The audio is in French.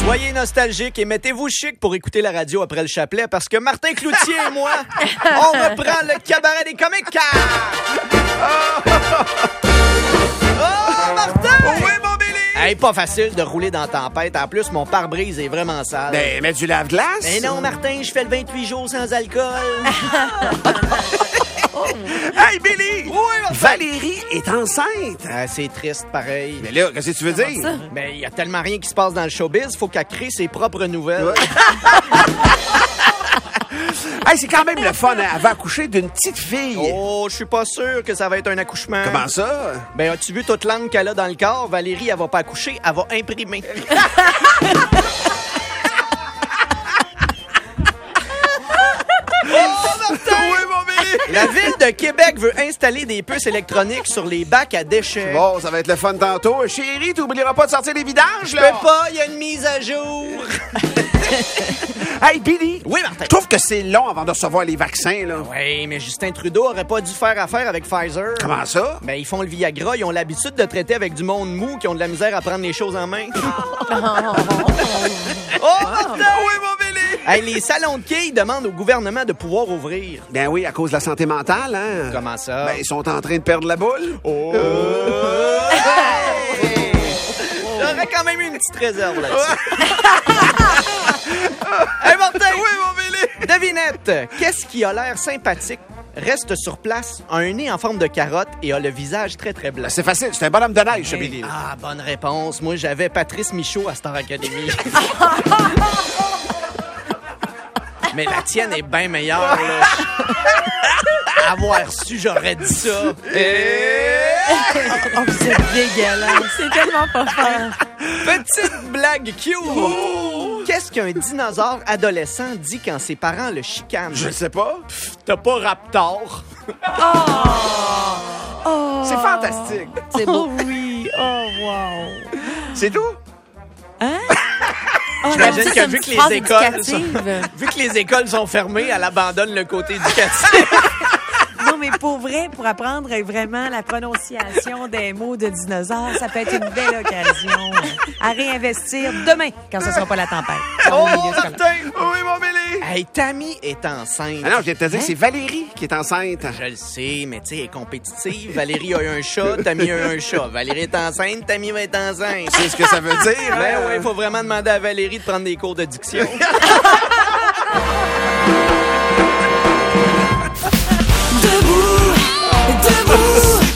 Soyez nostalgiques et mettez-vous chic pour écouter la radio après le chapelet parce que Martin Cloutier et moi, on reprend le cabaret des comiques. Oh, Martin! Oui, mon Billy! Hey, pas facile de rouler dans la tempête. En plus, mon pare-brise est vraiment sale. Ben, mets du lave-glace. Mais non, Martin, je fais le 28 jours sans alcool. Hey, Billy! Oui, Martin! Valérie est enceinte. Ah, c'est triste, pareil. Mais là, qu'est-ce que tu veux dire? Mais il y a tellement rien qui se passe dans le showbiz, faut qu'elle crée ses propres nouvelles. Ouais. Hey, c'est quand même le fun. Elle va accoucher d'une petite fille. Oh, je suis pas sûr que ça va être un accouchement. Comment ça? Ben, as-tu vu toute l'angle qu'elle a dans le corps? Valérie, elle va pas accoucher, elle va imprimer. Oui, mon Billy! La ville de Québec veut installer des puces électroniques sur les bacs à déchets. Bon, ça va être le fun tantôt. Chérie, t'oublieras pas de sortir les vidanges, Je là? peux pas, il y a une mise à jour. Hey, Billy! Oui, Martin. Je trouve que c'est long avant de recevoir les vaccins, là. Oui, mais Justin Trudeau aurait pas dû faire affaire avec Pfizer. Comment ça? Ben, ils font le Viagra, ils ont l'habitude de traiter avec du monde mou qui ont de la misère à prendre les choses en main. Oh, Martin! Oui, mon Billy! Hey, les salons de quilles demandent au gouvernement de pouvoir ouvrir. Ben oui, à cause de la santé mentale, hein? Comment ça? Ben, ils sont en train de perdre la boule. Oh! Hey! J'aurais quand même une petite réserve là-dessus. Hey, Martin! Oui, mon Billy! Devinette, qu'est-ce qui a l'air sympathique, reste sur place, a un nez en forme de carotte et a le visage très, très blanc? C'est facile, c'est un bonhomme de neige, ce Billy. Ah, bonne réponse. Moi, j'avais Patrice Michaud à Star Academy. Mais la tienne est bien meilleure, là. Avoir su, j'aurais dit ça. Oh, vous êtes dégueulasse. C'est tellement pas fort. Petite blague cute. Qu'est-ce qu'un dinosaure adolescent dit quand ses parents le chicanent? Je sais pas. T'as pas Raptor. C'est fantastique. C'est beau. Oh oui. Oh, wow. C'est tout? Oh, J'imagine ça, que c'est vu une que les phrase écoles éducative. vu que les écoles sont fermées, elle abandonne le côté éducatif. Non, mais pour vrai, pour apprendre vraiment la prononciation des mots de dinosaures, ça peut être une belle occasion à réinvestir demain, quand ce sera pas la tempête. Oh, Au milieu scolaire. Martin! Oui, mon Billy! Hey, Tammy est enceinte. Ah non, je viens de te dire, c'est Valérie qui est enceinte. Je le sais, mais tu sais, elle est compétitive. Valérie a eu un chat, Tammy a eu un chat. Valérie est enceinte, Tammy va être enceinte. C'est ce que ça veut dire. Ben hein? oui, il faut vraiment demander à Valérie de prendre des cours de diction. Debout, debout.